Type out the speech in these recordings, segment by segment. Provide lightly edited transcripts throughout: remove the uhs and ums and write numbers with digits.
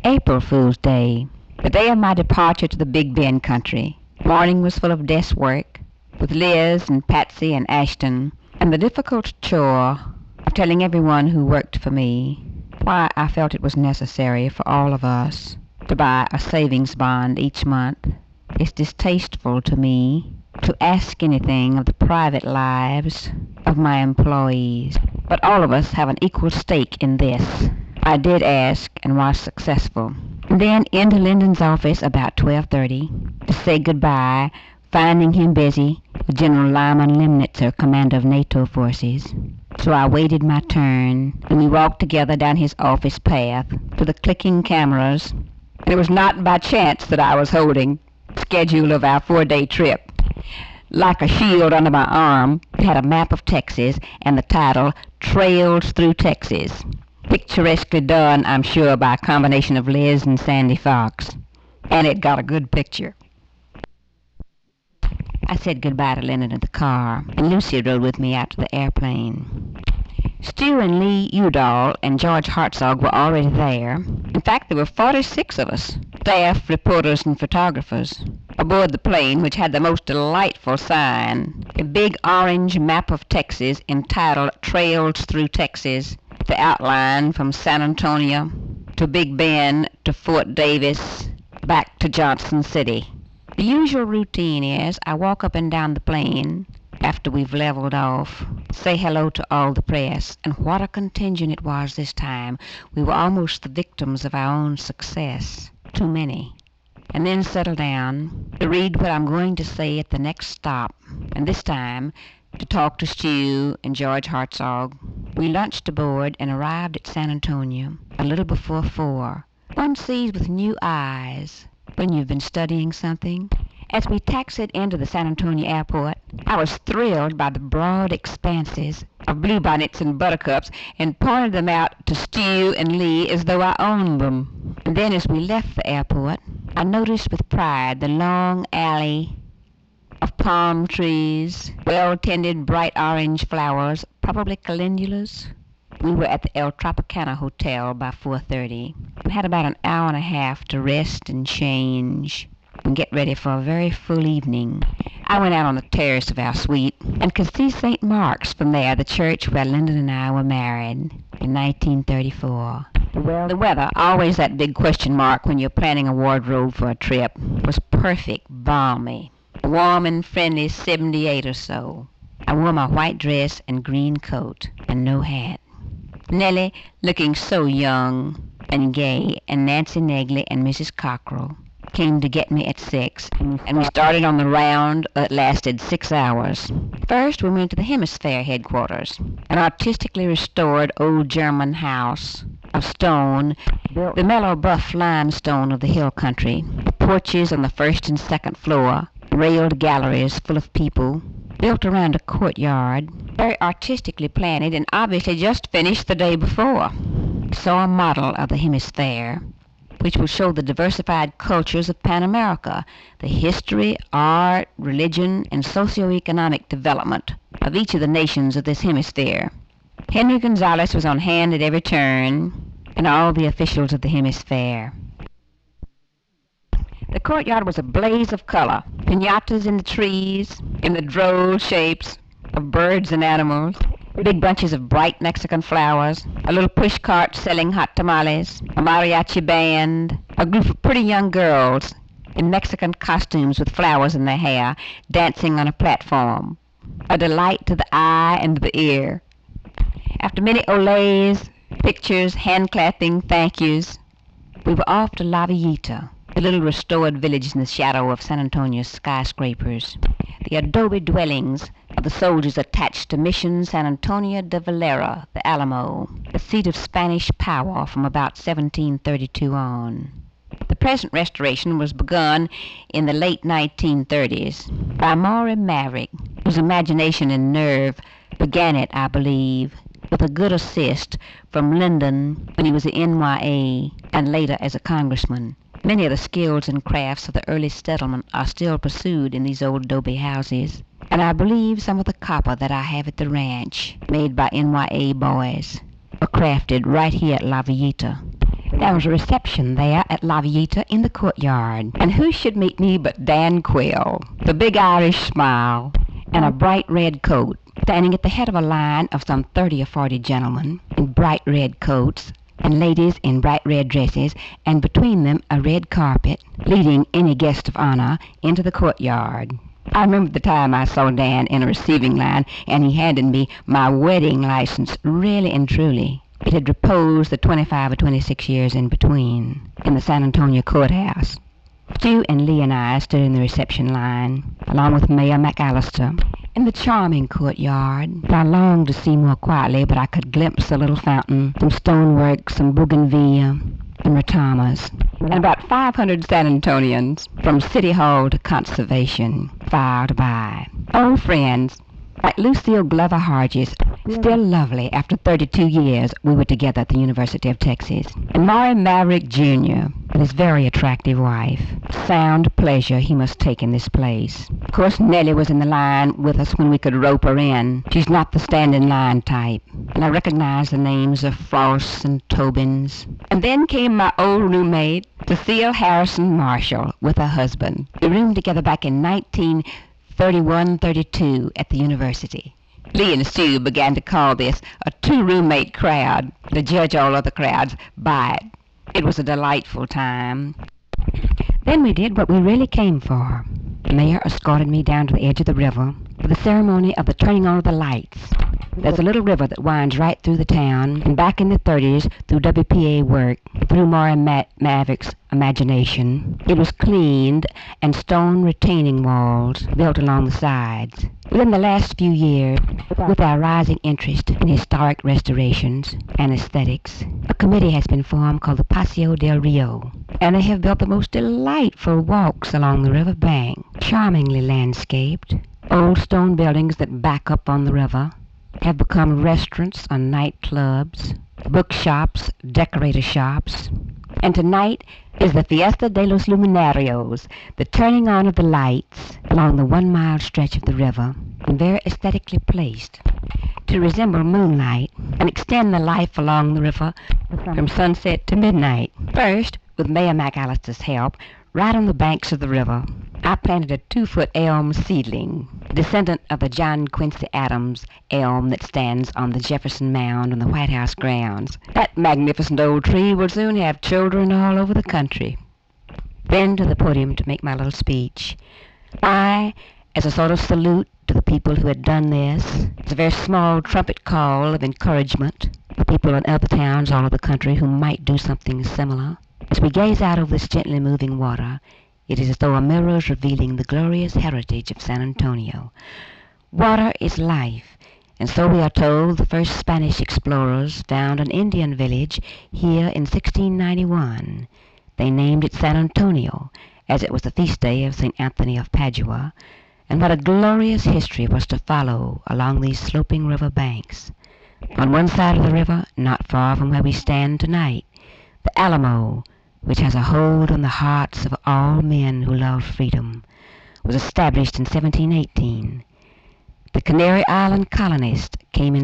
April Fool's Day, the day of my departure to the Big Bend country. Morning was full of desk work, with Liz and Patsy and Ashton, and the difficult chore of telling everyone who worked for me why I felt it was necessary for all of us to buy a savings bond each month. It's distasteful to me to ask anything of the private lives of my employees, but all of us have an equal stake in this. I did ask and was successful. And then into Lyndon's office about 12:30 to say goodbye, finding him busy with General Lyman Lemnitzer, commander of NATO forces. So I waited my turn, and we walked together down his office path to the clicking cameras. And it was not by chance that I was holding the schedule of our 4-day trip. Like a shield under my arm, it had a map of Texas and the title, Trails Through Texas. Picturesquely done, I'm sure, by a combination of Liz and Sandy Fox. And it got a good picture. I said goodbye to Lyndon in the car, and Lucy rode with me out to the airplane. Stu and Lee Udall and George Hartzog were already there. In fact, there were 46 of us, staff, reporters, and photographers, aboard the plane, which had the most delightful sign, a big orange map of Texas entitled Trails Through Texas, the outline from San Antonio to Big Bend to Fort Davis, back to Johnson City. The usual routine is I walk up and down the plane after we've leveled off, say hello to all the press, and what a contingent it was this time. We were almost the victims of our own success, too many. And then settle down to read what I'm going to say at the next stop, and this time to talk to Stu and George Hartzog. We lunched aboard and arrived at San Antonio a little before 4. One sees with new eyes when you've been studying something. As we taxied into the San Antonio airport, I was thrilled by the broad expanses of bluebonnets and buttercups and pointed them out to Stu and Lee as though I owned them. And then as we left the airport, I noticed with pride the long alley of palm trees, well-tended bright orange flowers, probably calendulas. We were at the El Tropicana Hotel by 4:30. We had about an hour and a half to rest and change and get ready for a very full evening. I went out on the terrace of our suite and could see St. Mark's from there, the church where Lyndon and I were married in 1934. The weather, always that big question mark when you're planning a wardrobe for a trip, was perfect, balmy, warm and friendly 78 or so. I wore my white dress and green coat and no hat. Nellie, looking so young and gay, and Nancy Negley and Mrs. Cockrell came to get me at 6, and we started on the round that lasted 6 hours. First, we went to the Hemisphere headquarters, an artistically restored old German house of stone, the mellow buff limestone of the hill country, porches on the first and second floor, railed galleries full of people, built around a courtyard, very artistically planted and obviously just finished the day before. Saw a model of the Hemisphere, which will show the diversified cultures of Pan America, the history, art, religion, and socioeconomic development of each of the nations of this hemisphere. Henry Gonzalez was on hand at every turn, and all the officials of the Hemisphere. The courtyard was a blaze of color, piñatas in the trees, in the droll shapes of birds and animals, big bunches of bright Mexican flowers, a little push cart selling hot tamales, a mariachi band, a group of pretty young girls in Mexican costumes with flowers in their hair, dancing on a platform, a delight to the eye and the ear. After many olays, pictures, hand-clapping, thank yous, we were off to La Villita, the little restored village in the shadow of San Antonio's skyscrapers, the adobe dwellings of the soldiers attached to Mission San Antonio de Valera, the Alamo, the seat of Spanish power from about 1732 on. The present restoration was begun in the late 1930s by Maury Maverick, whose imagination and nerve began it, I believe, with a good assist from Lyndon when he was at NYA and later as a congressman. Many of the skills and crafts of the early settlement are still pursued in these old adobe houses, and I believe some of the copper that I have at the ranch, made by NYA boys, were crafted right here at La Villita. There was a reception there at La Vieta in the courtyard, and who should meet me but Dan Quill, the big Irish smile, and a bright red coat, standing at the head of a line of some 30 or 40 gentlemen in bright red coats, and ladies in bright red dresses, and between them a red carpet, leading any guest of honor into the courtyard. I remember the time I saw Dan in a receiving line, and he handed me my wedding license, really and truly. It had reposed the 25 or 26 years in between, in the San Antonio courthouse. Stu and Lee and I stood in the reception line, along with Mayor McAllister, in the charming courtyard. I longed to see more quietly, but I could glimpse a little fountain, some stonework, some bougainvillea, and ratamas, and about 500 San Antonians, from City Hall to Conservation, filed by. Old friends, like Lucille Glover Hargis, still lovely after 32 years we were together at the University of Texas, and Maury Maverick Jr., with his very attractive wife. Sound pleasure he must take in this place. Of course, Nellie was in the line with us when we could rope her in. She's not the stand-in-line type, and I recognized the names of Frosts and Tobins. And then came my old roommate, Cecile Harrison Marshall, with her husband. We roomed together back in 1931-32 at the university. Lee and Sue began to call this a two-roommate crowd, to judge all other crowds by it. It was a delightful time. Then we did what we really came for. The mayor escorted me down to the edge of the river for the ceremony of the turning on of the lights. There's a little river that winds right through the town, and back in the 30s, through WPA work, through Maury Maverick's imagination, it was cleaned and stone retaining walls built along the sides. Within the last few years, with our rising interest in historic restorations and aesthetics, a committee has been formed called the Paseo del Rio, and they have built the most delightful walks along the river bank, charmingly landscaped. Old stone buildings that back up on the river have become restaurants or nightclubs, bookshops, decorator shops. And tonight is the Fiesta de los Luminarios, the turning on of the lights along the 1-mile stretch of the river, and very aesthetically placed to resemble moonlight and extend the life along the river from sunset to midnight. First, with Mayor McAllister's help, right on the banks of the river, I planted a 2-foot elm seedling, descendant of the John Quincy Adams elm that stands on the Jefferson Mound on the White House grounds. That magnificent old tree will soon have children all over the country. Then to the podium to make my little speech. I, as a sort of salute to the people who had done this, as a very small trumpet call of encouragement for people in other towns all over the country who might do something similar. As we gaze out over this gently moving water, it is as though a mirror is revealing the glorious heritage of San Antonio. Water is life, and so we are told the first Spanish explorers found an Indian village here in 1691. They named it San Antonio, as it was the feast day of St. Anthony of Padua, and what a glorious history was to follow along these sloping river banks. On one side of the river, not far from where we stand tonight, the Alamo, which has a hold on the hearts of all men who love freedom, was established in 1718. The Canary Island colonists came in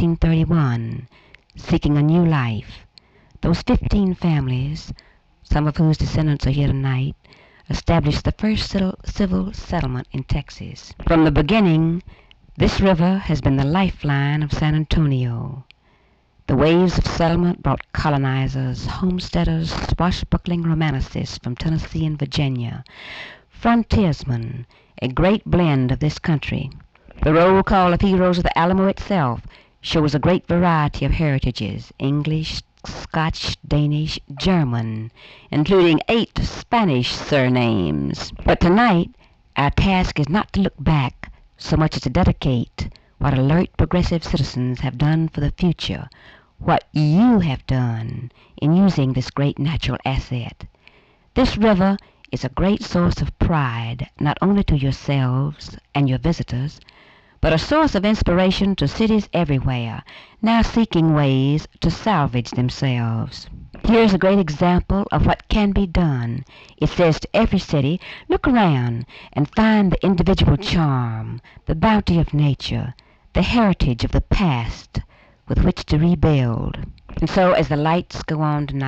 1731, seeking a new life. Those 15 families, some of whose descendants are here tonight, established the first civil settlement in Texas. From the beginning, this river has been the lifeline of San Antonio. The waves of settlement brought colonizers, homesteaders, swashbuckling romanticists from Tennessee and Virginia, frontiersmen, a great blend of this country. The roll call of heroes of the Alamo itself shows a great variety of heritages, English, Scotch, Danish, German, including 8 Spanish surnames. But tonight, our task is not to look back so much as to dedicate what alert progressive citizens have done for the future, what you have done in using this great natural asset. This river is a great source of pride, not only to yourselves and your visitors, but a source of inspiration to cities everywhere, now seeking ways to salvage themselves. Here's a great example of what can be done. It says to every city, look around and find the individual charm, the bounty of nature, the heritage of the past with which to rebuild. And so as the lights go on tonight,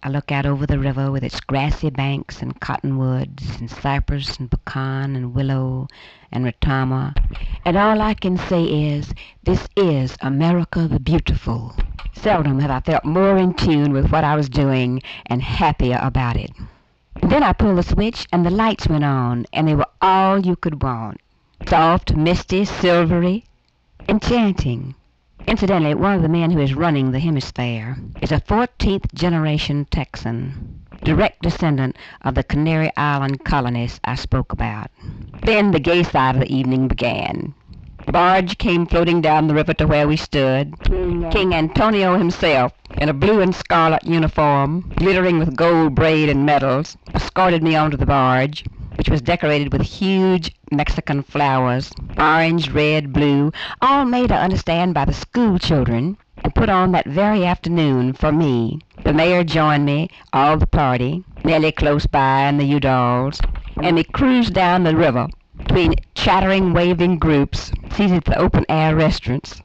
I look out over the river with its grassy banks and cottonwoods and cypress and pecan and willow and ratama, and all I can say is, this is America the Beautiful. Seldom have I felt more in tune with what I was doing and happier about it. Then I pulled the switch and the lights went on, and they were all you could want. Soft, misty, silvery, enchanting. Incidentally, one of the men who is running the hemisphere is a 14th generation Texan, direct descendant of the Canary Island colonists I spoke about. Then the gay side of the evening began. The barge came floating down the river to where we stood. King Antonio himself, in a blue and scarlet uniform, glittering with gold braid and medals, escorted me onto the barge, which was decorated with huge Mexican flowers, orange, red, blue, all made, I understand, by the school children, and put on that very afternoon for me. The mayor joined me, all the party, Nellie close by and the Udalls, and we cruised down the river between chattering, waving groups seated at the open-air restaurants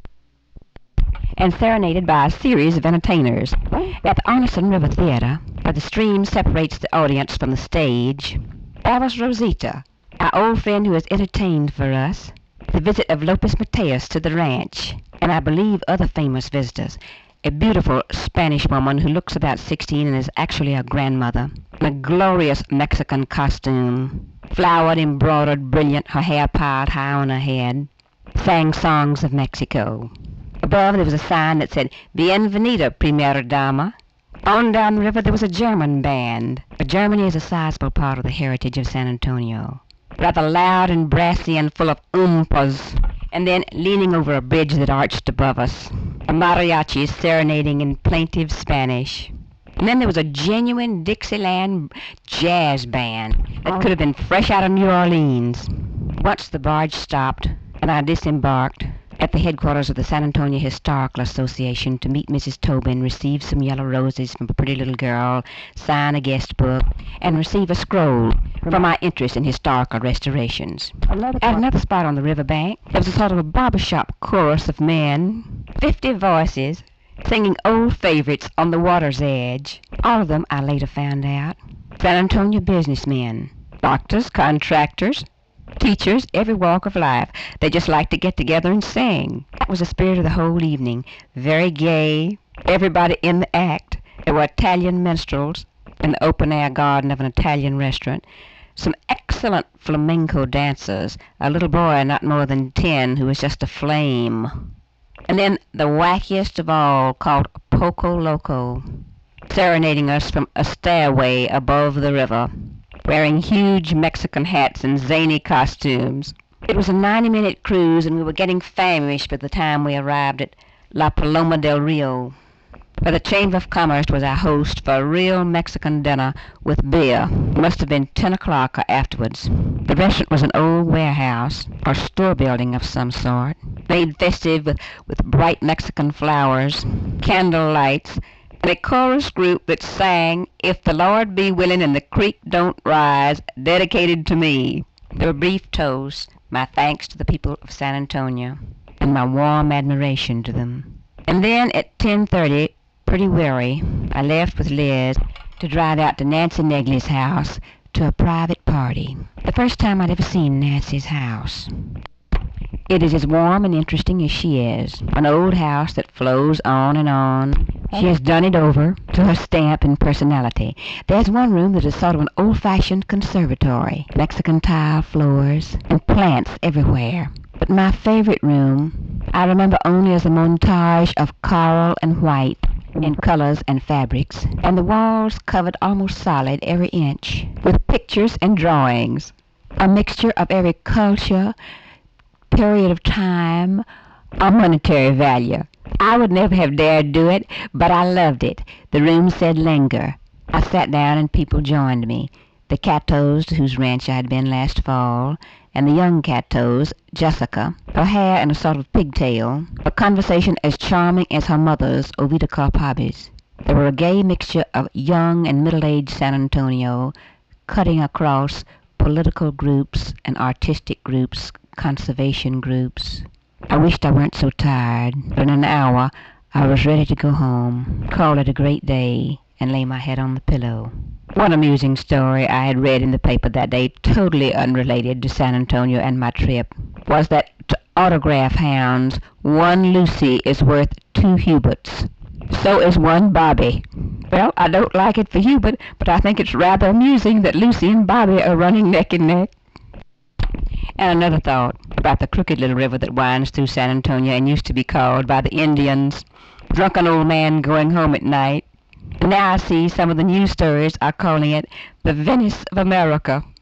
and serenaded by a series of entertainers. At the Arneson River Theater, where the stream separates the audience from the stage, there was Rosita, our old friend who has entertained for us, the visit of Lopez Mateos to the ranch, and I believe other famous visitors, a beautiful Spanish woman who looks about 16 and is actually a grandmother, in a glorious Mexican costume, flowered, embroidered, brilliant, her hair piled high on her head, sang songs of Mexico. Above there was a sign that said, Bienvenida, Primera Dama. On down the river there was a German band. But Germany is a sizable part of the heritage of San Antonio. Rather loud and brassy and full of oompas. And then, leaning over a bridge that arched above us, a mariachi serenading in plaintive Spanish. And then there was a genuine Dixieland jazz band that could have been fresh out of New Orleans. Once the barge stopped, and I disembarked at the headquarters of the San Antonio Historical Association to meet Mrs. Tobin, receive some yellow roses from a pretty little girl, sign a guest book, and receive a scroll for my interest in historical restorations. At another spot on the riverbank, there was a sort of a barbershop chorus of men, 50 voices, singing old favorites on the water's edge. All of them, I later found out, San Antonio businessmen, doctors, contractors, teachers, every walk of life. They just like to get together and sing. That was the spirit of the whole evening. Very gay, everybody in the act. There were Italian minstrels in the open-air garden of an Italian restaurant, some excellent flamenco dancers, a little boy not more than 10 who was just a flame, and then the wackiest of all, called Poco Loco, serenading us from a stairway above the river, wearing huge Mexican hats and zany costumes. It was a 90-minute cruise, and we were getting famished by the time we arrived at La Paloma del Rio, where the Chamber of Commerce was our host for a real Mexican dinner with beer. It must have been 10 o'clock or afterwards. The restaurant was an old warehouse, or store building of some sort, made festive with bright Mexican flowers, candle lights, and a chorus group that sang, If the Lord Be Willing and the Creek Don't Rise, dedicated to me. There were brief toasts, my thanks to the people of San Antonio, and my warm admiration to them. And then at 10:30, pretty weary, I left with Liz to drive out to Nancy Negley's house to a private party. The first time I'd ever seen Nancy's house. It is as warm and interesting as she is. An old house that flows on and on. She has done it over to her stamp and personality. There's one room that is sort of an old-fashioned conservatory. Mexican tile floors and plants everywhere. But my favorite room, I remember only as a montage of coral and white in colors and fabrics, and the walls covered almost solid every inch, with pictures and drawings. A mixture of every culture, period of time, or monetary value. I would never have dared do it, but I loved it. The room said linger. I sat down and people joined me. The Catos, to whose ranch I had been last fall, and the young Catos, Jessica, her hair in a sort of pigtail, a conversation as charming as her mother's, Ovita Carpabis. There were a gay mixture of young and middle-aged San Antonio, cutting across political groups and artistic groups, conservation groups. I wished I weren't so tired, but in an hour I was ready to go home, call it a great day, and lay my head on the pillow. One amusing story I had read in the paper that day, totally unrelated to San Antonio and my trip, was that to autograph hounds, one Lucy is worth 2 Huberts. So is one Bobby. Well, I don't like it for Hubert, but I think it's rather amusing that Lucy and Bobby are running neck and neck. And another thought about the crooked little river that winds through San Antonio and used to be called by the Indians Drunken Old Man Going Home at Night. And now I see some of the news stories are calling it the Venice of America.